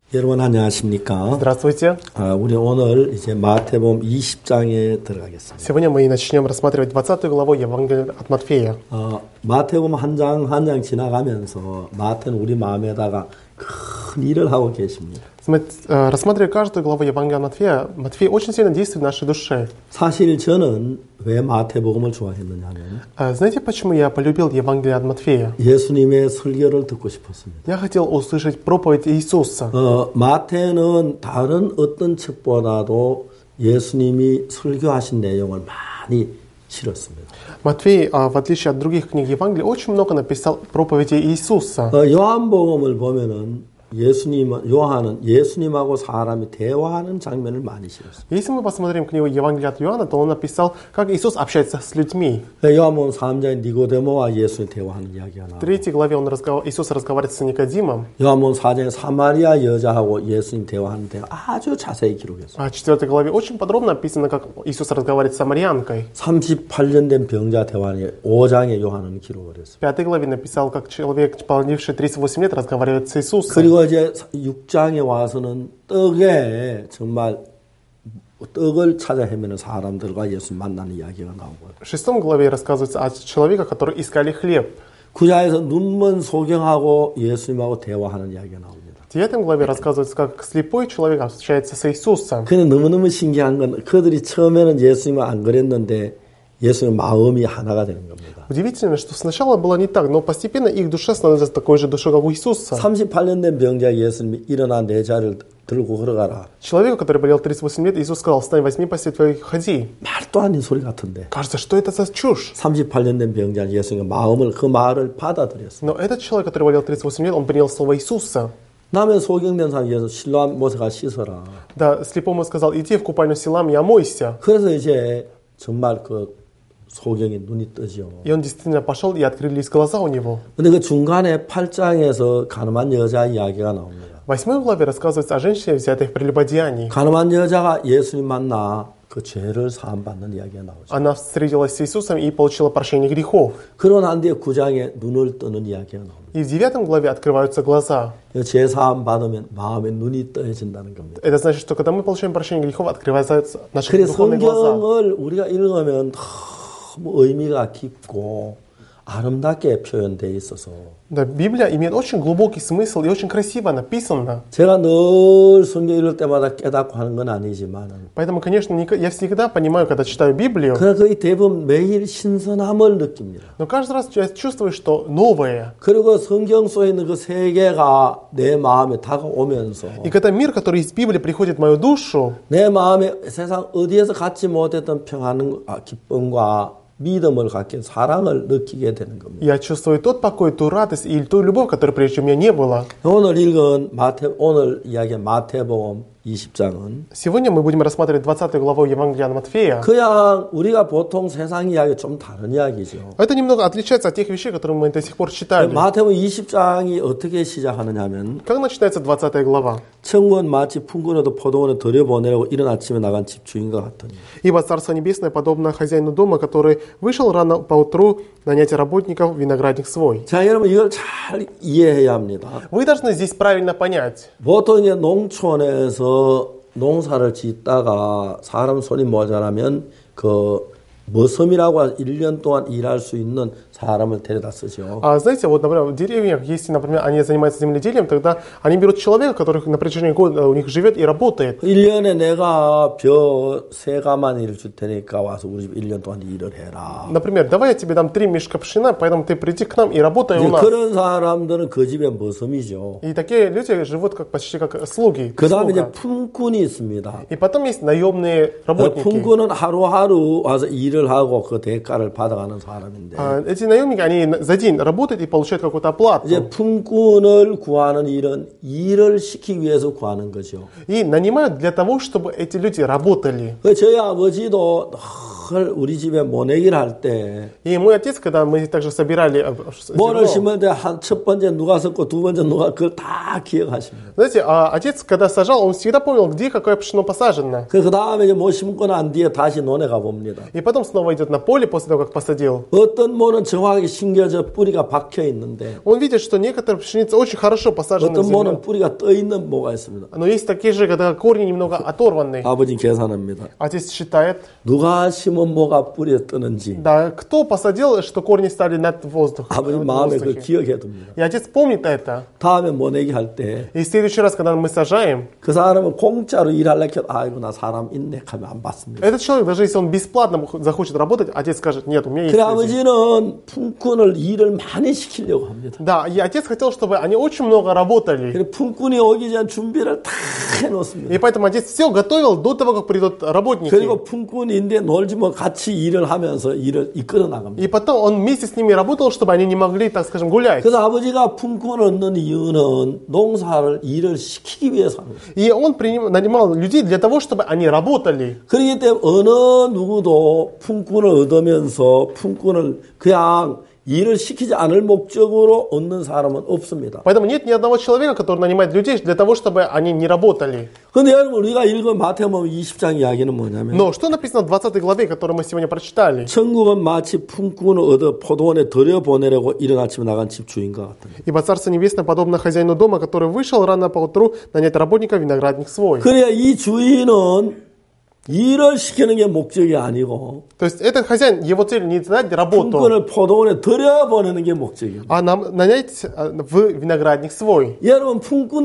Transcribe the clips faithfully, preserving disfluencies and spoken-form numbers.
여러분 안녕하십니까? Здравствуйте. 아, 우리 오늘 이제 마태복음 이십 장에 들어가겠습니다. Сегодня мы начнем рассматривать двадцатую главу Евангелия от Матфея. 어, 마태복음 한 장 한 장 지나가면서 마태는 우리 마음에다가 큰 일을 하고 계십니다. Рассматривая каждую главу Евангелия от Матфея, Матфей очень сильно действует в нашей душе. 사실 저는 왜 마태복음을 좋아했느냐면 Знаете, почему я полюбил Евангелие от Матфея? 예수님의 설교를 듣고 싶었습니다. Я хотел услышать проповедь Иисуса. 어, 마태는 다른 어떤 책보다도 예수님이 설교하신 내용을 많이 실었습니다. Матфей, в отличие от других книг Евангелия, очень много написал проповеди Иисуса. 어, 요한복음을 보면은 예수님, 요한은 예수님하고 사람이 대화하는 장면을 많이 실었습니다. Если мы посмотрим книгу Евангелия от Иоанна, то он написал, как Иисус общается с людьми. 요한복음 삼 장에 니고데모와 예수님 대화하는 이야기가 В 나와요. третьей главе он разговор... Иисус разговаривает с Никодимом. 요한복음 사 장에 사마리아 여자하고 예수님 대화하는데 아주 자세히 기록했어요. А в четвертой главе очень подробно описано, как Иисус разговаривает с самарянкой. 삼십팔 년 된 병자 대화는 오 장에 요한은 기록을 했어요. В пятой главе написал, как человек, полнивший тридцать восемь лет, разговаривает с Иисусом. 그리고 이제 육 장에 와서는 떡에 정말 떡을 찾아 헤매는 사람들과 예수 만나는 이야기가 나오고. В шестом главе рассказывается о человеке, который искали хлеб. 구 장에서 눈먼 소경하고 예수님하고 대화하는 이야기가 나옵니다. В девятой главе рассказывается, как слепой человек общается с Иисусом. 근데 너무너무 신기한 건 그들이 처음에는 예수님을 안 그랬는데 예수님의 마음이 하나가 되는 겁니다. Удивительно, что сначала было не так, но постепенно их душа становится такой же душой, как у Иисуса. 삼십팔 년 된 병자 예수님이 일어나 내 자리를 들고 걸어가라. Человеку, который болел тридцать восемь лет, Иисус сказал: «Встань, возьми постель твою и ходи». 말도 아닌 소리 같은데. Кажется, что это за чушь? 삼십팔 년 된 병자 예수님의 마음을 그 말을 받아들였어요. Но этот человек, который болел тридцать восемь лет, он принял слово Иисуса. 남의 소경된 사람 예수 실로암 모세가 씻어라. Да, слепому сказал: «Иди в купальню Силам и омойся». 그래서 이제 정말 그 소경이 눈이 뜨죠. И он действительно пошел, и открылись глаза у него. 근데 그 중간에 팔 장에서 가늠한 여자 이야기가 나옵니다. В восьмой главе рассказывается о женщине, взятой в прелюбодеянии. 가늠한 여자가 예수님 만나 그 죄를 사함 받는 이야기가 나오죠. Она встретилась с Иисусом и получила прощение грехов. 그러고 난 뒤에 구 장에 눈을 뜨는 이야기가 나옵니다. И в девятой главе открываются глаза. 죄 사함 받으면 마음에 눈이 떠진다는 겁니다. Это значит, что когда мы получаем прощение грехов, открываются наши 그래서 духовные глаза. 성경을 우리가 읽으면 너무 의미가 깊고 아름답게 표현되어 있어서 Да, Библия имеет очень глубокий смысл и очень красиво написана. 제가 늘 성경 읽을 때마다 깨닫고 하는 건 아니지만 Поэтому, конечно, я всегда понимаю, когда читаю Библию, 그러나 거의 대부분 매일 신선함을 느낍니다. но каждый раз я чувствую, что новое. 그리고 성경 속에 있는 그 세계가 내 마음에 다가오면서 И когда мир, который из Библии приходит в мою душу, 내 마음에 세상 어디에서 갖지 못했던 평안과 기쁨과 믿음을 갖게 사랑을 느끼게 되는 겁니다. я чувствую тот покой, ту радость и ту любовь, которой прежде у меня не было. 오늘 읽은 마태 오늘 이야기한 마태복음 이십 장은 Сегодня мы будем рассматривать двадцатую главу Евангелия от Матфея. 그냥 우리가 보통 세상 이야기 좀 다른 이야기죠. Это немного отличается от тех вещей, которые мы до сих пор читали. 마태복음 이십 장이 어떻게 시작하느냐면 Как начинается двадцатая глава? 천국은 마치 품꾼에도 포도원에 들여보내려고 이른 아침에 나간 집주인과 같으니 Ибо Царство Небесное подобно хозяину дома, который вышел рано поутру нанять работников в виноградник свой. 자, 여러분 이걸 잘 이해해야 합니다. Вы должны здесь правильно понять. 보통 이제 농촌에서 농사를 짓다가 사람 손이 모자라면 그 머섬이라고 일 년 동안 일할 수 있는 사람을 데려다 쓰죠. А знаете, вот, например, в деревнях, если, например, они занимаются земледелием, тогда они берут человека, который на протяжении года у них живет и работает. 일 년에 내가 벼 세 가마니를 줄 테니까 와서 우리 집 일 년 동안 일을 해라. Например, давай я тебе дам три мешка пшена, поэтому ты приди к нам и работай у нас. 그런 사람들은 그 집의 머섬이죠. И такие люди живут как, почти как слуги. 그 다음에 이제 слуга. 품꾼이 있습니다. И потом есть наемные работники. 품꾼은 하루하루 와서 일을 하고 그 대가를 받아가는 사람인데 А, эти наемники, они за день работают и получают какую-то оплату. 이제 품꾼을 구하는 일은 일을 시키기 위해서 구하는 거죠. И нанимают для того, чтобы эти люди работали. 그 저희 아버지도 그걸 우리 집에 모내기를 할 때 И мой отец, когда мы также собирали э, 뭐를 зерно, 심을 때 한 첫 번째 누가 섰고 두 번째 누가 그걸 다 기억하십니다. знаете, а отец, когда сажал, он всегда помнил, где какое пшено посажено. 그 다음에 이제 뭐 심고 난 뒤에 다시 논에 가봅니다. И потом снова идет на поле после того, как посадил. 어떤 모는 정확하게 심겨져 뿌리가 박혀 있는데 Он видит, что некоторые пшеницы очень хорошо посажены в 어떤 모는 землю. 뿌리가 떠 있는 모가 있습니다. Но есть такие же, когда корни немного оторваны. 아버지 계산합니다. Отец считает, 누가 심은 모가 뿌리에 뜨는지 да, кто посадил, что корни стали над воздухом. 아버지 в 마음에 그 воздухе. 기억해 둡니다. И отец помнит это. 다음에 모내기 할 때 И в следующий раз, когда мы сажаем, 그 사람은 공짜로 일하려고 아이고 나 사람 있네 하면 안 받습니다. этот человек, даже если он бесплатно захочет работать, отец скажет, нет, у меня есть 그래 люди. 아버지는 품꾼을 일을 많이 시키려고 합니다. Да, и отец хотел, чтобы они очень много работали. 그래 품꾼이 오기 전 준비를 다 해놓습니다. И поэтому отец все готовил до того, как придут работники. 그리고 품꾼인데 놀지 뭐 같이 일을 하면서 일을 이끌어 나갑니다. И потом он вместе с ними работал, чтобы они не могли, так скажем, гулять. 그래서 아버지가 품꾼을 얻는 이유는 농사를 일을 시키기 위해서 하는 거예요. И он приним, нанимал людей для того, чтобы они работали. 그렇기 때문에 어느 누구도 품꾼을 얻으면서 품꾼을 그냥 일을 시키지 않을 목적으로 얻는 사람은 없습니다. Поэтому нет ни одного человека, который нанимает людей для того, чтобы они не работали. 근데 여러분 우리가 읽은 마태복음 이십 장 이야기는 뭐냐면 Но что написано в двадцатой главе, которую мы сегодня прочитали? 천국은 마치 품꾼을 얻어 포도원에 들여보내려고 이른 아침에 나간 집주인과 같다. Ибо Царство Небесное подобно хозяину дома, который вышел рано поутру нанять работника в виноградник свой. 그래야 이 주인은 일을 시키는 게 목적이 아니고 То есть этот хозяин, его цель не дать работу, 품꾼을 포도원에 들여보내는 게 목적이에요. а нам нанять в виноградник свой. 여러분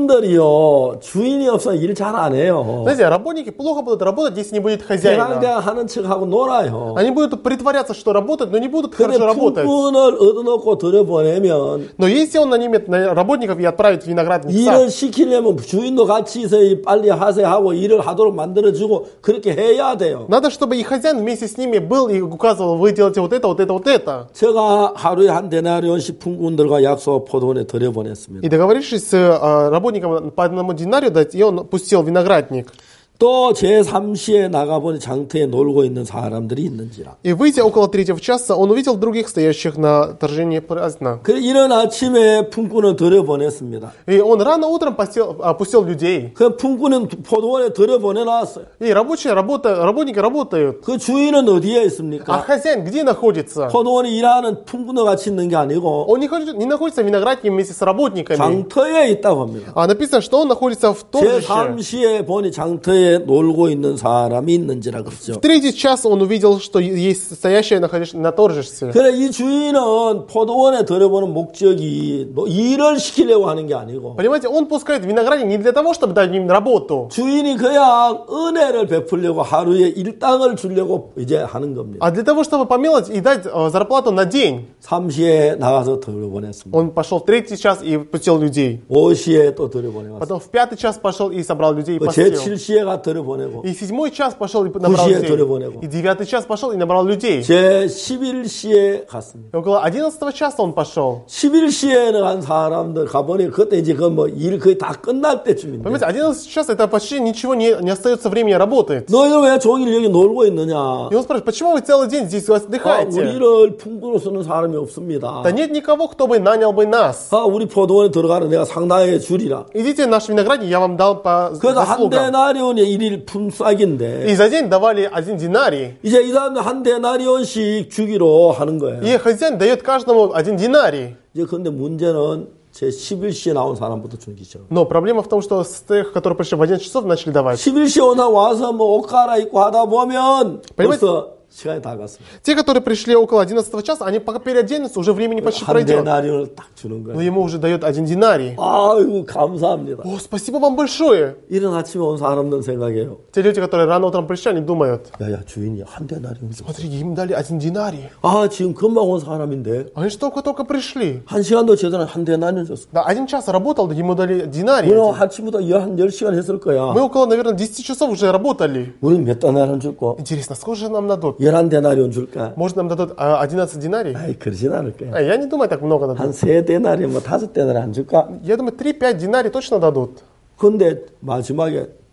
품꾼들이요 주인이 없으면 일 잘 안 해요. Знаете, работники плохо будут работать, если не будет хозяина. 대강 하는 척하고 놀아요. Они будут притворяться, что работают, но не будут 근데 хорошо работать. 품꾼을 얻어놓고 들여보내면 Но если он нанимет на- работников и отправит в виноградник 일을 сад, 시키려면 주인도 같이 있어야 빨리 하세요 하고 일을 하도록 만들어주고 그렇게 해야 돼요. надо, чтобы и хозяин вместе с ними был и указывал, вы делаете вот это, вот это, вот это. 제가 하루에 한 데나리온씩 품꾼들과 약속 포도원에 들여보냈습니다. И договорившись с э, работником по одному динарию дать, и он пустил в виноградник. 또 제삼 시에 나가보니 장터에 놀고 있는 사람들이 있는지라. И выйдя около третьего часа, он увидел других, стоящих на торжении праздна. 그래 이런 아침에 품꾼을 들여보냈습니다. И он рано утром пустил, пустил людей. 그 품꾼은 포도원에 들여보내놨어요. И рабочие работа, работники работают. 그 주인은 어디에 А 있습니까? хозяин где находится? 포도원에 일하는 품꾼과 같이 있는 게 아니고 Он не, ходит- не находится в винограднике вместе с работниками. 장터에 있다고 합니다. А написано, что он находится в 제삼 торжище. 시에 보니 장터에 놀고 있는 사람이 있는지라 그랬죠. В третий час он увидел, что есть стоящие находящие на торжище. 그래 이 주인은 포도원에 들여보는 목적이 뭐 일을 시키려고 하는 게 아니고 Понимаете, он пускает виноградник не для того, чтобы дать им работу, 주인이 그냥 은혜를 베풀려고 하루에 일당을 주려고 이제 하는 겁니다. а для того, чтобы помиловать и дать э, зарплату на день. 삼 시에 나가서 들여보냈습니다. Он пошел в третий час и пустил людей. 오 시에 또 들여보내고 Потом в пятый час пошел и собрал людей и 제 постил. 칠 시에 가 들여보내고 И в седьмой час пошел и набрал 시에 людей. 들여보내고. И девятый час пошел и набрал людей. 제 십일 시에 갔습니다. И около одиннадцатого часа он пошел. 십일 시에는 간 사람들 가보니 그때 이제 그 뭐 일 거의 다 끝날 때쯤인데 Понимаете, одиннадцать час это почти ничего не, не остается времени работать. 너희는 왜 종일 여기 놀고 있느냐? И он спрашивает, почему вы целый день здесь 아, отдыхаете? 우리를 품꾼으로 쓰는 사람이 없습니다. Да нет никого, кто бы нанял бы нас. 아, 우리 포도원에 들어가는 내가 상당히 줄이라. Идите в наш виноградник, я вам дал по 그래서 한 заслугам. 데나리온에 일일 품삯인데 И за день давали один динарий. 이제 이 사람들 한 데나리온씩 주기로 하는 거예요. И хозяин дает каждому один динарий. 이제 근데 문제는 제 십일 시에 나온 사람부터 주기죠. Но проблема в том, что с тех, которые пришли в одиннадцать часов, начали давать. 십일 시에 오나 와서 뭐 옷 갈아입고 하다 보면 Понимаете? 벌써 시간이 다 갔습니다. Те, которые пришли около одиннадцатого часа, они пока переоденутся, уже времени почти 한 пройдет. 데나리온을 딱 주는 Но 거예요. ему уже дает один динарий. 아이고 감사합니다. О, спасибо вам большое. 이른 아침에 온 사람들은 생각해요. Те люди, которые рано утром пришли, они думают, 야야 주인이 한 데나리온 줘. смотри, им дали один динарий. 아 지금 금방 온 사람인데 Они же только-только пришли. 한 시간도 제대로 한 데나리온 줬어. Да, один час работал, ему дали динарий. 우리는 아침부터 한 열 시간 했을 거야. Мы около, наверное, десять часов уже работали. 우리는 몇 데나리온 줄거? Интересно, сколько же нам дадут? 열한 데나리온 줄까? Может, нам дадут а, одиннадцать динарий? 아이 그러진 않을 거야. А, я не думаю, так много дадут. 한 세 데나리온 뭐 다섯 데나리온 안 줄까? Я думаю, три-пять динарий точно дадут. 근데 마지막에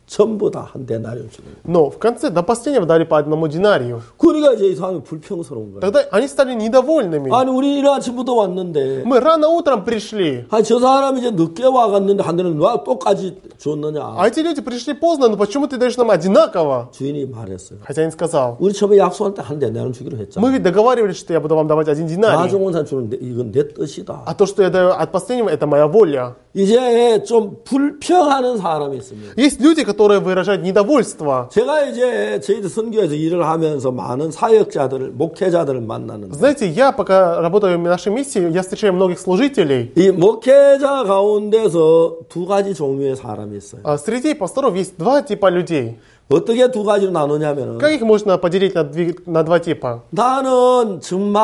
전부 다 한 데나리온 주는 거예요. Но в конце до последнего дали по одному динарию. 그러니까 이제 이 사람이 불평스러운 거예요. Тогда они стали недовольными. 아니 우리 이른 아침부터 왔는데 Мы rано утром пришли. 아니 저 사람이 이제 늦게 와갔는데 한 대는 와 똑같이 줬느냐. А эти люди пришли поздно, но почему ты даешь нам одинаково? 주인이 말했어요. Хозяин сказал, 우리 처음에 약속할 때 한 데나리온 주기로 했잖아. мы ведь договаривались, что я буду вам давать один динарий. 나중원산 주는데 이건 내 뜻이다. А то, что я даю от последнего, это моя воля. 이제 좀 불평하는 사람이 있습니다. Есть люди, которые выражают недовольство. 제가 이제 저희들 선교에서 일을 하면서 많은 사역자들을, 목회자들을 만나는데 Знаете, я пока работаю в нашей миссии, я встречаю многих служителей. 이 목회자 가운데서 두 가지 종류의 사람이 있어요. А среди пасторов есть два типа людей. 어떻게 두 가지로 나누냐면은 Как их можно поделить на, две- на два типа? 나는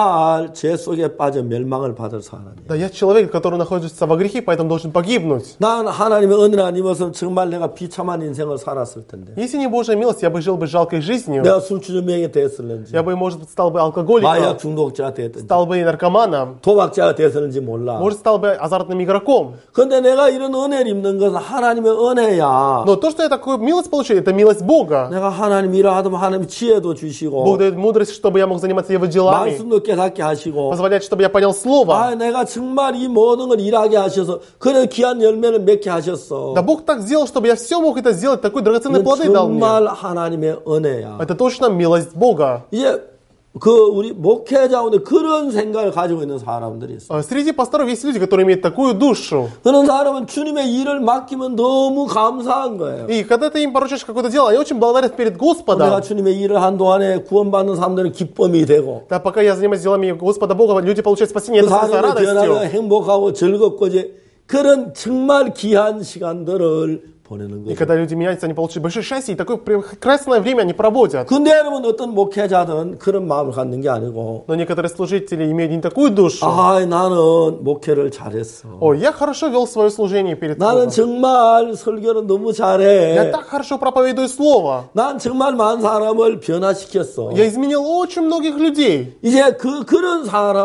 정말 죄 속에 빠져 멸망을 받을 사람이에요. Да, я человек, который находится во грехе, поэтому должен погибнуть. 난 하나님의 은혜를 안 입어서 정말 내가 비참한 인생을 살았을 텐데 Если не Божья милость, я бы жил бы жалкой жизнью. 내가 술주정뱅이 됐을는지 Я бы, может быть, стал бы 마약 алкоголиком, 중독자가 됐든지 стал бы наркоманом, 도박자가 됐었는지 몰라. может, стал бы азартным игроком. 근데 내가 이런 은혜를 입는 것은 하나님의 은혜야. Но то, что я такую милость получил, это милость Бога. 내가 하나님 일을 하다 보면 하나님 지혜도 주시고 Бог дает мудрость, чтобы я мог заниматься Его делами, 말씀도 깨닫게 하시고 позволяет, чтобы я понял Слово. 아 내가 정말 이 모든 걸 일하게 하셔서 그래 귀한 열매를 맺게 하셨어. Да Бог так сделал, чтобы я все мог это сделать, такой драгоценный 이건 плоды дал мне. 정말 하나님의 은혜야. Это точно милость Бога. 이제 그 우리 목회자 가운데 그런 생각을 가지고 있는 사람들이 있어. А Среди пасторов есть люди, которые имеют такую душу. 그런 사람은 주님의 일을 맡기면 너무 감사한 거예요. И когда ты им поручаешь какое-то дело, они очень благодарят перед 내가 Господом. 주님의 일을 한 동안에 구원받는 사람들은 기쁨이 되고 Да, пока я занимаюсь делами Господа Бога, люди получают спасение, 그 это становится 사람이 변화가 радостью. 행복하고 즐겁고 이제 그런 정말 귀한 시간들을 보내는 И 거죠. когда люди меняются, они получают большое счастье, и такое прекрасное время они проводят. 근데 여러분 어떤 목회자들은 그런 마음을 갖는 게 아니고 Но некоторые служители имеют не такую душу. 아 나는 목회를 잘했어. О, я хорошо вел свое служение перед 나는 Богом. 정말 설교를 너무 Я 잘해. так хорошо проповедую Слово. 난 정말 많은 사람을 변화시켰어. Я изменил очень многих людей. 이제 그 그런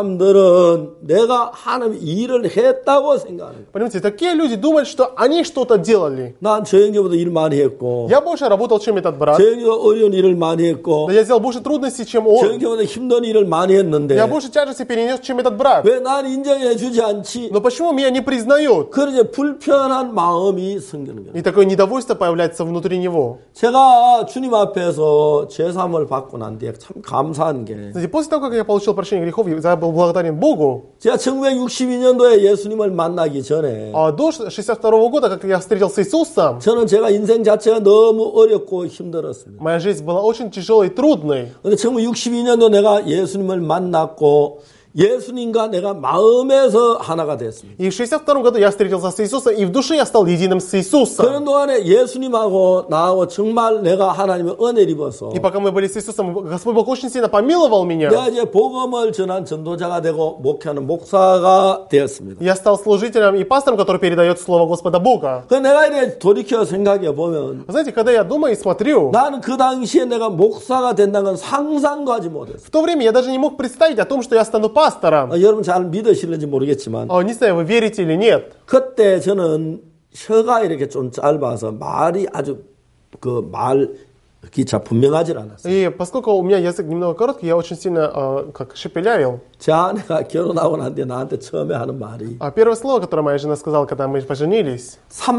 사람들은 내가 하나님 일을 했다고 생각하는 거야. Понимаете, такие люди думают, что они что-то делали. 난 저 형제보다 일 많이 했고 Я больше работал, чем этот брат. 저 형제가 어려운 일을 많이 했고 Да я сделал больше трудностей, чем 저 он. 형제보다 힘든 일을 많이 했는데 Я больше тяжести перенес, чем этот брат. 왜 난 인정해 주지 않지? Но почему меня не признают? 그런 이제 불편한 마음이 생기는 거예요. И такое недовольство появляется внутри него. 제가 주님 앞에서 죄사함을 받고 난 뒤에 참 감사한 게 Знаете, после того, как я получил прощение грехов, я был благодарен Богу. 제가 천구백육십이 년도에 예수님을 만나기 전에 А до шестьдесят второго года, как я встретился с Иисусом, 저는 제가 인생 자체가 너무 어렵고 힘들었습니다. моя жизнь была очень тяжелой и трудной. 근데 천구백육십이 년도 내가 예수님을 만났고 예수님과 내가 마음에서 하나가 됐습니다. И в шестьдесят втором году я встретился с Иисусом, и в душе я стал единым с Иисусом. 그런 동안에 예수님하고 나하고 정말 내가 하나님의 은혜를 입어서 И пока мы были с Иисусом, Господь Бог очень сильно помиловал меня. 내가 이제 복음을 전한 전도자가 되고 목회하는 목사가 되었습니다. Я стал служителем и пастором, который передает Слово Господа Бога. 그 내가 이렇게 돌이켜 생각해 보면 Знаете, когда я думаю и смотрю, 나는 그 당시에 내가 목사가 된다는 건 상상도 하지 못했어. в то время я даже не мог представить о том, что я стану пастором. 아, 여러분 잘 믿으실는지 모르겠지만 О, не знаю, вы верите или нет. 그때 저는 혀가 이렇게 좀 짧아서 말이 아주 그 말 기차 분명하지 않았어요. И поскольку у меня язык немного короткий, я очень сильно э, как шепелявил. 제 아내가 결혼하고 난 뒤에 나한테 처음에 하는 말이 А первое слово, которое моя жена сказала, когда мы поженились,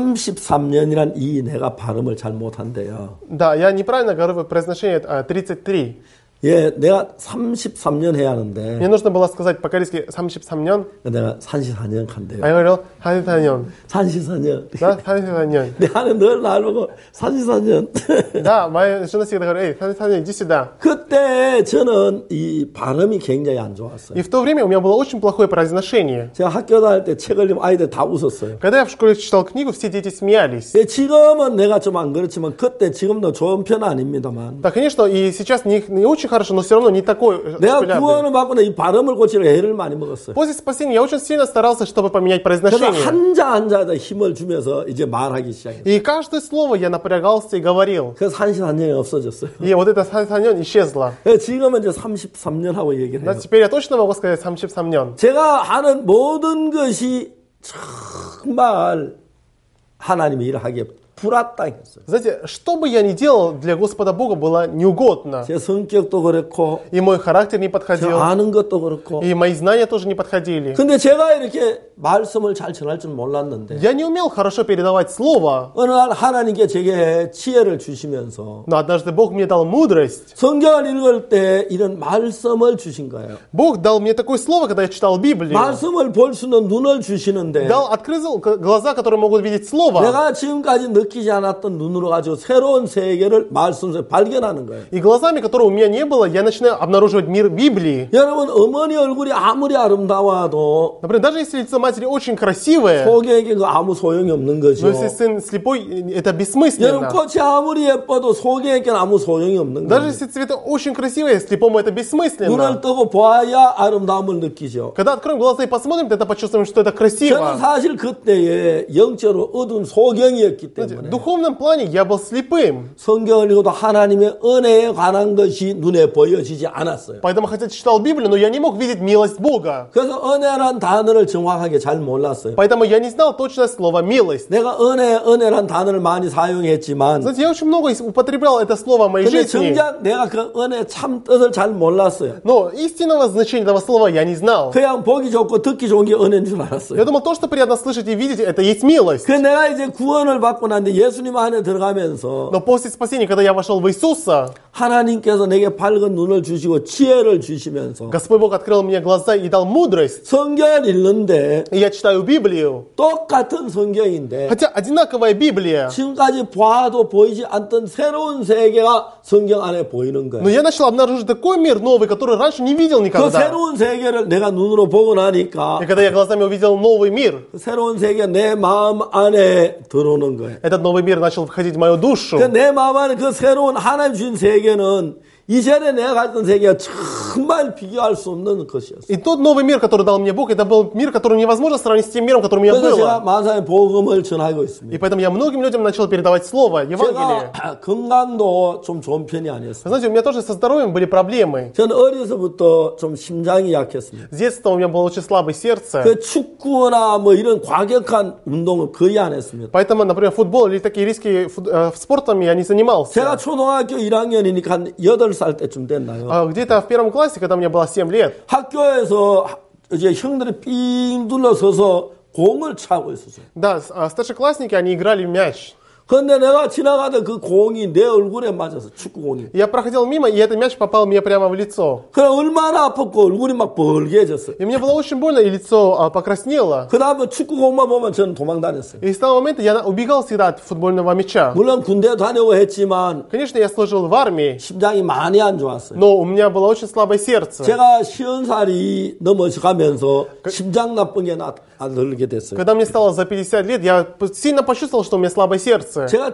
삼십삼 년이란 이 내가 발음을 잘 못한대요. да, я неправильно говорю произношение э, тридцать три. 예, 내가 삼십삼 년 해야 하는데 Мне нужно было сказать по-корейски 삼십삼 년, 내가 삼십사 년 간대요. а я говорил 삼십사 년. 삼십사 년. Да, 삼십사 년. 내 아내 늘 날 보고 삼십사 년. Да, моя жена всегда говорит, эй, 삼십사 년, иди сюда. 그때 저는 이 발음이 굉장히 안 좋았어요. И в то время у меня было очень плохое произношение. 제가 학교 다닐 때 책 읽으면 아이들 다 웃었어요. Когда я в школе читал книгу, все дети смеялись. 예, 지금은 내가 좀 안 그렇지만 그때 지금도 좋은 편은 아닙니다만 Да, конечно, и сейчас не, не очень хорошо, но все равно не такой 내가 шепелявый. 구원을 받고 나 이 발음을 고치려고 애를 많이 먹었어요. После спасения я очень сильно старался, чтобы поменять 그래서 произношение. 한자 한자에다 힘을 주면서 이제 말하기 시작했어요. И каждое слово я напрягался и говорил. 그래서 삼십사 년이 없어졌어요. И вот это 삼십사 년 исчезло. 예, 지금은 이제 삼십삼 년 하고 얘기를 Да, 해요. теперь я точно могу сказать 삼십삼 년. 제가 하는 모든 것이 정말 하나님의 일을 하기에 불합당했어요. Знаете, что бы я ни делал, для Господа Бога было неугодно. 제 성격도 그렇고 И мой характер не 제가 подходил, 아는 것도 그렇고. и мои знания тоже не подходили. 근데 제가 이렇게 말씀을 잘 전할 줄 몰랐는데 Я не умел хорошо передавать слово, 어느 날 하나님께 제게 지혜를 주시면서 но однажды Бог мне дал мудрость. 성경을 읽을 때 이런 말씀을 주신 거예요. Бог дал мне такое слово, когда я читал Библию. 말씀을 볼 수 있는 눈을 주시는데 Дал, открыл глаза, которые могут видеть слово. 내가 지금까지 느끼지 않았던 눈으로 가지고 새로운 세계를 말씀에서 발견하는 거예요. И глазами, которые у меня не было, я начинаю обнаруживать мир Библии. 여러분 어머니 얼굴이 아무리 아름다워도 Например, даже если лицо матери очень красивое, 소경에게 그 아무 소용이 없는 거죠. но если сын слепой, это 여러분 бессмысленно. 꽃이 아무리 예뻐도 소경에게는 아무 소용이 없는 Даже 거예요. если цветы очень красивые, слепому это 눈을 бессмысленно. 뜨고 보아야 아름다움을 느끼죠. Когда откроем глаза и посмотрим, тогда почувствуем, что это 저는 красиво. 사실 그때에 영적으로 어두운 소경이었기 В 때문에 духовном плане я был слепым. 성경을 읽어도 하나님의 은혜에 관한 것이 눈에 보여지지 않았어요. Поэтому хотя читал Библию, но я не мог видеть милость Бога. 그래서 은혜란 단어를 정확하게 잘 몰랐어요. Поэтому я не знал точное слово «милость». 내가 은혜, 은혜란 단어를 많이 사용했지만 Знаете, я очень много употреблял это слово в моей 근데 жизни. 정작 내가 그 은혜 참 뜻을 잘 몰랐어요. Но истинного значения этого слова я не знал. 그냥 보기 좋고 듣기 좋은 게 은혜인 줄 알았어요. Я думал, то, что приятно слышать и видеть, это есть милость. 그 내가 이제 구원을 받고 난데 예수님 안에 들어가면서 Но после спасения, когда я вошел в Иисуса, 하나님께서 내게 밝은 눈을 주시고 지혜를 주시면서 Господь Бог открыл мне глаза и дал мудрость. 성경을 읽는데 И я читаю Библию. 똑같은 성경인데 Хотя одинаковая Библия. 지금까지 봐도 보이지 않던 새로운 세계가 성경 안에 보이는 Но 거예요. я начал обнаружить такой мир новый, который раньше не видел 그 никогда. 새로운 세계를 내가 눈으로 보고 나니까 И когда я глазами увидел новый мир, 그 새로운 세계가 내 마음 안에 들어오는 거예요. этот новый мир начал входить в мою душу. 그 내 마음 안에 그 새로운 하나님 주신 세계는 이전에 내가 갔던 세계가 정말 비교할 수 없는 것이었어요. И тот новый мир, который дал мне Бог, это был мир, который невозможно сравнить с тем миром, который у меня 그래서 제가 было. 만사에 복음을 전하고 있습니다. И поэтому я многим людям начал передавать слово, Евангелие. 제가 건강도 좀 좋은 편이 아니었어요. Знаете, у меня тоже со здоровьем были проблемы. 저는 어려서부터 좀 심장이 약했습니다. С детства у меня было очень слабое сердце. 그 축구나 뭐 이런 과격한 운동을 거의 안 했습니다. Поэтому, например, футбол или такие риски фут- э, спортом я не занимался. 제가 초등학교 일 학년이니까 한 여덟 살 때쯤 됐나요? А где-то в первом классе, когда мне было семь лет, 학교에서 이제 형들이 삥 둘러서서 공을 차고 있었어요. да, с- а, старшеклассники, они играли в мяч. 근데 내가 지나가던 그 공이 내 얼굴에 맞아서 축구공이. Я проходил мимо, и этот мяч попал мне прямо в лицо. 그래 얼마나 아팠고 얼굴이 막 벌게졌어요. И мне было очень больно, и лицо а, покраснело. 그 다음에 축구공만 보면 저는 도망 다녔어요. И с того момента я убегал всегда от футбольного мяча. 물론 군대 다녀고 했지만 Конечно, я служил в армии, 심장이 많이 안 좋았어요. но у меня было очень слабое сердце. 제가 쉬운 살이 넘어가면서 심장 나쁜 게 나들게 됐어요. Когда мне стало за пятьдесят лет, я сильно почувствовал, что у меня слабое сердце. 제가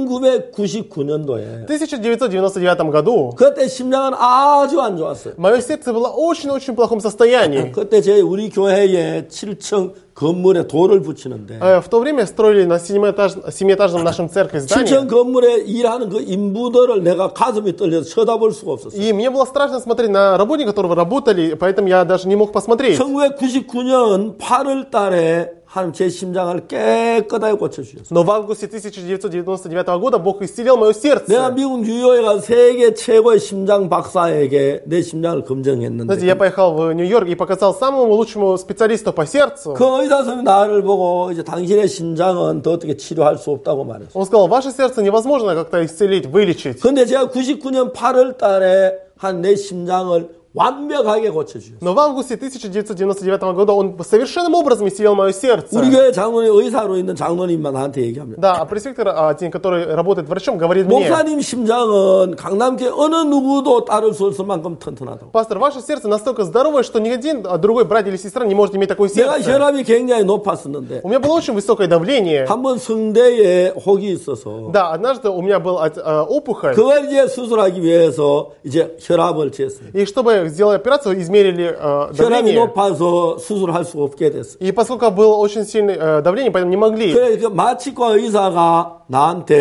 천구백구십구 년도에 В тысяча девятьсот девяносто девятом году 그때 심장은 아주 안 좋았어요. мое сердце было очень-очень плохом состоянии. 그때 제 우리 교회에 칠 층 건물에 돌을 붙이는데 Э, В то время строили на семиэтаж- семиэтажном нашем церкви 칠 층 здание. 건물에 일하는 그 인부들을 내가 가슴이 떨려서 쳐다볼 수가 없었어요. И мне было страшно смотреть на работников, которые работали, поэтому я даже не мог посмотреть. 천구백구십구 년 팔월 달에 하나님 제 심장을 깨끗하게 고쳐주셨어요. Но в августе тысяча девятьсот девяносто девятого года Бог исцелил мое 내가 сердце. 미국 뉴욕에 가서 세계 최고의 심장 박사에게 내 심장을 Знаете, 검증했는데 я поехал в Нью-Йорк и показал самому лучшему специалисту по сердцу. 그 의사 선생님이 나를 보고 이제 당신의 심장은 더 어떻게 치료할 수 없다고 말했어요. Он сказал, ваше сердце невозможно как-то исцелить, вылечить. 근데 제가 구십구 년 팔월 달에 한 내 심장을 완벽하게 고쳐주셨어요. Но в августе тысяча девятьсот девяносто девятого года он совершенным образом исцелил мое 우리 сердце. 교회 장로님 의사로 있는 장로님만 나한테 얘기합니다. Да, а пресвитер, а, один, который работает врачом, говорит мне, 목사님 심장은 강남교회 어느 누구도 따를 수 없을 만큼 튼튼하다고. пастор, ваше сердце настолько здоровое, что ни один а, другой брат или сестра не может иметь такое 내가 сердце. 혈압이 굉장히 높았었는데 У меня было очень высокое давление. 한 번 성대에 혹이 있어서 Да, однажды у меня был а, опухоль. 그걸 이제 수술하기 위해서 이제 혈압을 쟀어요. И чтобы сделать операцию, измерили э, 혈압이 давление. 높아서 수술할 수 없게 됐어요. И поскольку было очень сильное э, давление, поэтому не могли. 그래 그 마취과 의사가 나한테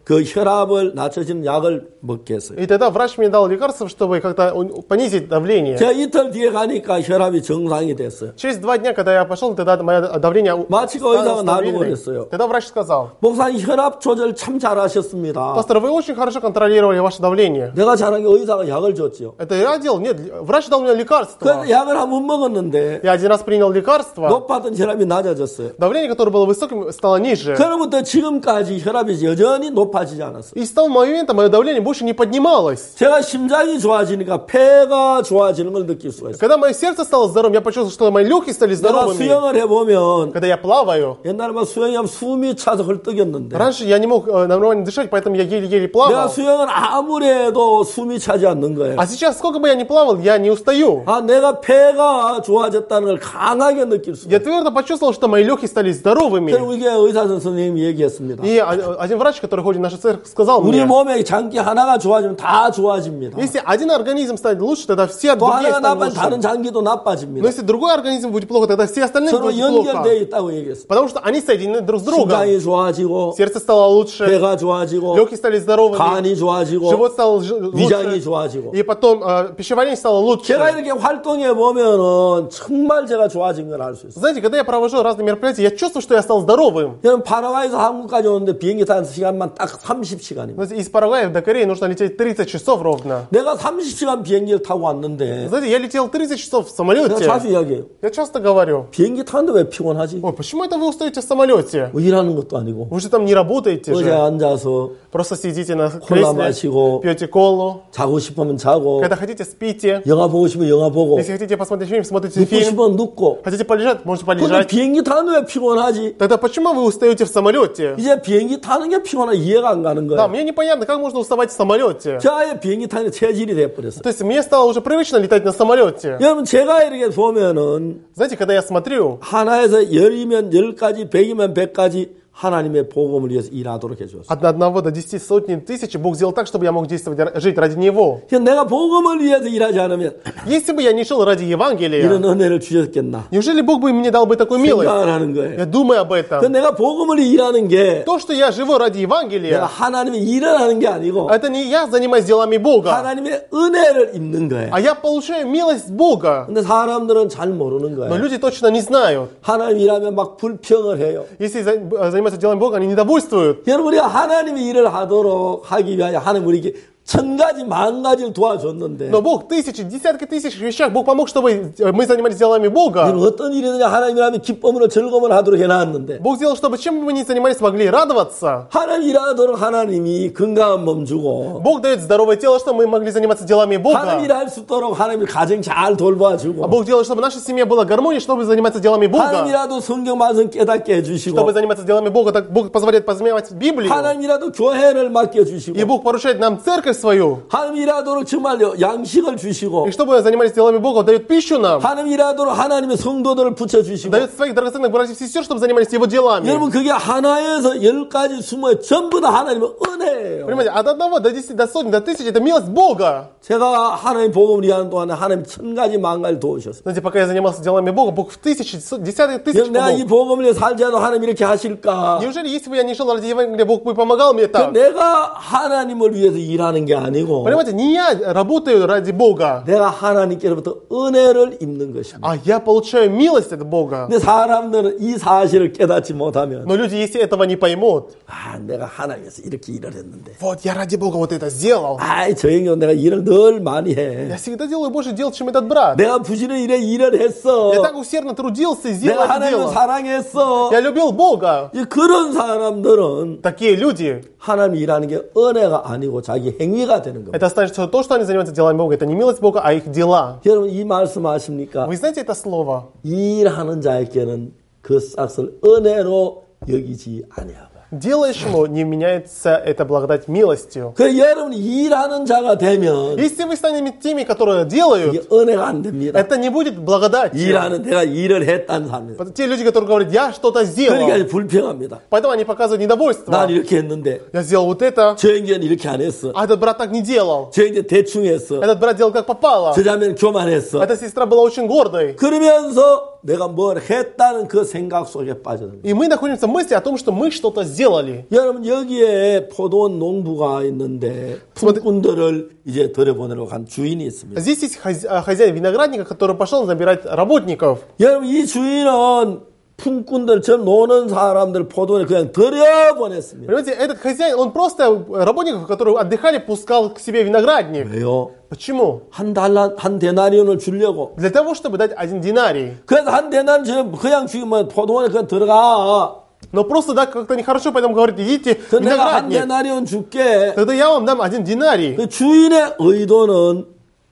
그 혈압을 낮춰주는 약을 먹게 했어요. И тогда врач мне дал лекарство, чтобы как-то понизить давление. 제가 이틀 뒤에 가니까 혈압이 정상이 됐어요. Через два дня, когда я пошел, тогда мое давление 마치고 의사가 나도 그랬어요. Тогда врач сказал: 목사님 혈압 조절 참 잘하셨습니다. пастор, вы очень хорошо контролировали ваше давление. 내가 잘한 게 의사가 약을 줬죠. Это я делал? Нет, врач дал мне лекарство. 그 약을 한 번 먹었는데 Я один раз принял лекарство. 높았던 혈압이 낮아졌어요. Давление, которое было высоким, стало ниже. 그로부터 지금까지 혈압이 여전히 높아지지 않았어요. И с того момента мое давление больше не поднималось. 제가 심장이 좋아지니까 폐가 좋아지는 걸 느낄 수가 있어요. Когда мое сердце стало здоровым, я почувствовал, что мои легкие стали 내가 здоровыми. 수영을 해보면 Когда я плаваю, 옛날에 막 수영하면 숨이 차서 헐떡였는데 раньше я не мог э, нормально дышать, поэтому я еле-еле 내가 плавал. 수영을 아무리 해도 숨이 차지 않는 거예요. А сейчас, сколько бы я ни плавал, я не устаю. 아, 내가 폐가 좋아졌다는 걸 강하게 느낄 수가 Я 있어요. твердо почувствовал, что мои легкие стали здоровыми. 그리고 이게 의사 선생님이 얘기했습니다. И один врач, который ходит в нашу церковь, сказал 우리 мне: 몸에 장기 하나가 좋아지면 다 좋아집니다. если один организм станет лучше, тогда все 또 другие 하나가 станут 나빠지면 다른 лучше. 장기도 Но 나빠집니다. если другой организм будет плохо, тогда все остальные 서로 будут плохо. 연결되어 있다고 얘기했어요. Потому что они соединены друг с другом. 심장이 좋아지고 Сердце стало лучше, 폐가 좋아지고 легкие стали здоровыми, 간이 좋아지고 живот стал ж- 위장이 лучше, 좋아지고 и потом э, пищеварение стало лучше. 제가 이렇게 활동해 보면은 정말 제가 좋아진 걸 알 수 있어요. Знаете, когда я провожу разные мероприятия, я чувствую, что я стал здоровым. 저는 파라과이에서 한국까지 오는데 비행기 타는 시간만 딱 삼십 시간입니다. Знаете, из Парагвая до Кореи нужно лететь тридцать часов ровно. 내가 삼십 시간 비행기를 타고 왔는데 Знаете, я летел тридцать часов в 내가 самолете. 자주 이야기해요. Я часто говорю: 비행기 타는데 왜 피곤하지? ой, почему это вы устаете в самолете? 뭐 일하는 것도 아니고 Вы же там не работаете 어제 же. 앉아서 Просто сидите на 콜라 кресле, 마시고 пьете колу. 자고 싶으면 자고 Когда хотите, спите. 영화 보고 싶으면 영화 보고 Если хотите посмотреть фильм, смотрите 눕고 фильм. 싶으면 눕고 Хотите полежать, можете 근데 полежать. 비행기 타는데 왜 피곤하지? Тогда почему вы устаете в самолете? 이제 비행기 타는 게 피곤하 이해가 안 가는 Да, 거예요. мне непонятно, как можно уставать в самолете. 저 아예 비행기 타는 게 체질이 돼버렸어요. То есть мне стало уже привычно летать на самолете. 여러분 제가 이렇게 보면은 Знаете, когда я смотрю, 하나에서 열이면 열까지 백이면 백까지 하나님의 복음을 위해서 일하도록 해줬어요. от одного до десяти, сотни, тысячи, Бог сделал так, чтобы я мог действовать, жить ради Него. 내가 복음을 위해서 일하지 않으면 Если бы я не шел ради Евангелия, 이런 은혜를 주셨겠나 неужели Бог бы мне дал бы такую милость? 생각을 하는 거예요. Я думаю об 그 этом. 내가 복음을 일하는 게 То, что я живу ради 내가 Евангелия, 하나님의 일을 하는 게 아니고 это не я занимаюсь делами Бога, 하나님의 은혜를 입는 거예요. а я получаю милость Бога. 근데 사람들은 잘 모르는 Но 거예요. люди точно не знают. 하나님 일하면 막 불평을 해요. Если за- занимаются делами Бога, они недовольствуют. 여러분 우리가 하나님의 일을 하도록 하기 위하여 하나님 우리에게 천 가지 만 가지를 도와줬는데 Но Бог тысячи, десятки тысяч вещах, Бог помог, чтобы мы занимались делами Бога. 여러분 어떤 일이든지 하나님이라면 기쁨으로 즐거움을 하도록 해놨는데 Бог сделал, чтобы чем бы мы ни занимались, могли радоваться. 하나님 일하도록 하나님이 건강한 몸 주고 Бог дает здоровое тело, чтобы мы могли заниматься делами 하나님 Бога. 일할 수 있도록 하나님이 가정 잘 А 돌봐주고 Бог делает, чтобы наша семья была гармонией, чтобы заниматься делами Бога. 하나님이라도 성경 말씀 깨닫게 해주시고 Чтобы заниматься делами Бога, так Бог позволяет познавать Библию. 하나님이라도 교회를 И 맡겨주시고 Бог поручает нам церковь свою. 하나님이라도록 정말요 양식을 주시고 И чтобы занимались делами Бога, дает пищу нам. 하나님이라도록 하나님의 성도들을 붙여주시고 Дает своих драгоценных братьев и сестер, чтобы занимались Его делами. 여러분 그게 하나에서 열까지 숨어요. 전부 다 하나님의 은혜예요. Понимаете, от одного до десяти, до сотни, до тысячи, это милость Бога. 제가 하나님 복음을 위하는 동안에 하나님 천 가지 만 가지 도우셨어요. Знаете, пока я занимался делами Бога, Бог в тысячи, десятки тысяч 여러분 내가 이 помог. 복음을 위해 살지 않아도 하나님 이렇게 하실까? Неужели, если бы я не шел ради Евангелия, Бог бы помогал мне так? 내가 하나님을 위해서 일하는 게 아니고 Понимаете, не я работаю ради Бога, 내가 하나님께로부터 은혜를 입는 것입니다. а я получаю милость от Бога. 근데 사람들은 이 사실을 깨닫지 못하면 Но люди, если этого не поймут, 아 내가 하나님께서 이렇게 일을 했는데 вот я ради Бога вот это сделал. 아이 저 형님 내가 일을 늘 많이 해. Я всегда делаю больше дел, чем этот брат. 내가 부지런히 이래 일을 했어. Я так усердно трудился и сделал 내가 это 하나님을 дело. 사랑했어. Я любил Бога. 이 그런 사람들은 Такие люди, 하나님 일하는 게 은혜가 아니고 자기 행위가 되는 겁니다. это значит, что то, что они занимаются делами Бога, это не милость Бога, а их дела. 여러분 이 말씀 아십니까? Вы знаете это слово? 일하는 자에게는 그 싹을 은혜로 여기지 아니하고. Делающему не меняется эта благодать милостью. 그 여러분 일하는 자가 되면 Если вы станете теми, которые делают, 이게 은혜가 안 됩니다. это не будет благодатью. 일하는 내가 일을 했다는 사람입니다. Те люди, которые говорят, я что-то сделал, 그러니까 불평합니다. поэтому они показывают недовольство. 난 이렇게 했는데 Я сделал вот это, 저 형제는 이렇게 안 했어. а этот брат так не делал. 저 형제 대충 했어. Этот брат делал как попало. 저 자매는 교만했어. Эта сестра была очень гордой. 그러면서 내가 뭘 했다는 그 생각 속에 빠져듭니다. И мы находимся в мысли о том, что мы что-то сделали. 여러분 여기에 포도원 농부가 있는데 품꾼들을 이제 들여보내러 간 주인이 있습니다. Здесь есть хозяин виноградника, который пошел забирать работников. 여러분 이 주인은 품꾼들, 저 노는 사람들 포도원에 그냥 들여보냈습니다. Понимаете, этот хозяин, он просто работников, которые отдыхали, пускал к себе виноградник. 왜요? Почему? 한 달란 한 데나리온을 주려고. Для того, чтобы дать один динарий. 그래서 한 데나리온 그냥 주면 포도원에 그냥 들어가. Но просто, да, как-то нехорошо, поэтому говорит, идите в 내가 한 виноградник. 데나리온 줄게. Тогда я вам дам один динарий. 그 주인의 의도는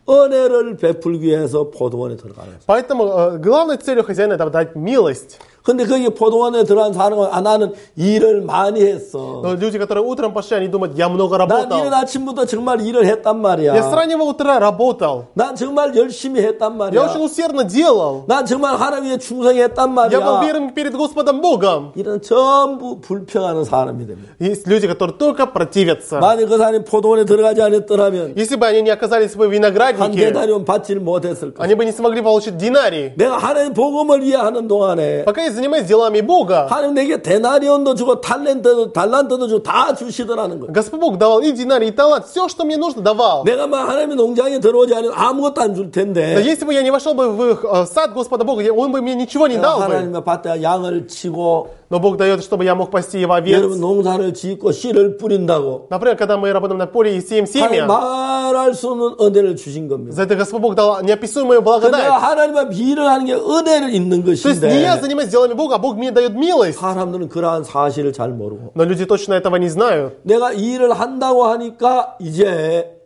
은혜를 베풀기 위해서 포도원에 들어가는 거예요. Поэтому э, главной целью хозяина это дать милость. 근데 거기 포도원에 들어간 사람은 아, 나는 일을 많이 했어. Но люди, которые утром пошли, они думают, я много 난 работал. 이른 아침부터 정말 일을 했단 Я с 말이야. раннего утра работал. 난 정말 열심히 했단 Я очень 말이야. усердно делал. 난 정말 하나님께 충성했단 Я был 말이야. верен перед Господом Богом. 이런 전부 불평하는 사람이 됩니다. Есть люди, которые только противятся. 만약 그 사람이 포도원에 들어가지 않았더라면 Если бы они не оказались в 한 винограднике, 대나리온 받지를 못했을 거야. они бы не смогли получить динарий. 내가 하나님 복음을 위해 하는 동안에 Пока я занимаюсь делами Бога, 하나님 내게 데나리온도 주고 тал란트도 달란트도 주고 다 주시더라는 거야. Господь Бог давал и динарий, и талант. Все, что мне нужно, давал. 내가 막 하나님의 농장에 들어오지 않으면 아무것도 안 줄 Но 텐데 если бы я не вошел бы в э, сад Господа Бога, я- Он бы мне ничего не дал бы. 하나님의 밭에 양을 치고 Но Бог дает, чтобы я мог пасти его овец. 여러분 농사를 짓고 씨를 뿌린다고 Например, когда мы работаем на поле и сеем 하나님 семя, 말할 수 없는 은혜를 주신 겁니다. за это Господь Бог дал неописуемую 근데 благодать. 내가 하나님과 일을 하는 게 은혜를 있는 То есть не я 것인데 занимаюсь делами Бога, а Бог мне дает милость. 사람들은 그러한 사실을 잘 모르고 Но люди точно этого не знают. 내가 일을 한다고 하니까 이제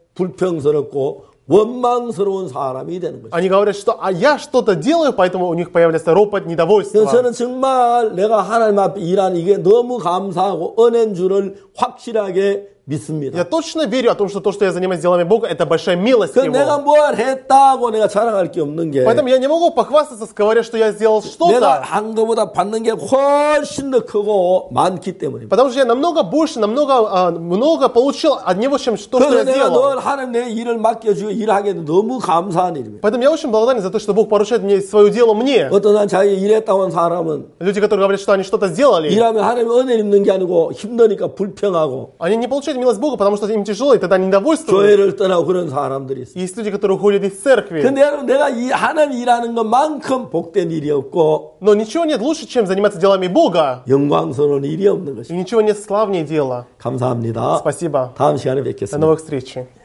불평스럽고 원망스러운 사람이 되는 거죠. Они говорят, что а я что-то делаю, поэтому у них появляется ропот, недовольство. 저는 정말 내가 하나님 앞에 일하는 이게 너무 감사하고 은혜인 줄을 확실하게 믿습니다. Я точно верю о том, что то, что я занимаюсь делами Бога, это большая милость 그 내가 Его. 뭘 했다고 내가 자랑할 게 없는 게 Поэтому я не могу похвастаться, говоря, что я сделал 내가 что-то. 한 것보다 받는 게 훨씬 더 크고 많기 때문입니다. Потому что я намного больше, намного а, много получил от Него, чем то, что 그래서 я 내가 сделал. 늘 하나님 내 일을 맡겨주고 일하게 돼 너무 감사한 일입니다. Поэтому я очень благодарен за то, что Бог поручает мне свое дело мне. 어떤 한 자기 일했다고 한 사람은 Люди, которые говорят, что они что-то сделали, 일하면 하나님 은혜 입는 게 아니고 힘드니까 불평하고 они не получают милость Бога, потому что им тяжело, и тогда они недовольствуют. 교회를 떠나고 그런 사람들이 있어요. Есть люди, которые уходят из церкви. 근데 여러분 내가 이 하나님 일하는 것만큼 복된 일이 없고 Но ничего нет лучше, чем заниматься делами Бога. 영광스러운 일이 없는 И 것입니다. ничего нет славнее дела. 감사합니다. Спасибо. 다음 시간에 До 뵙겠습니다. новых встреч.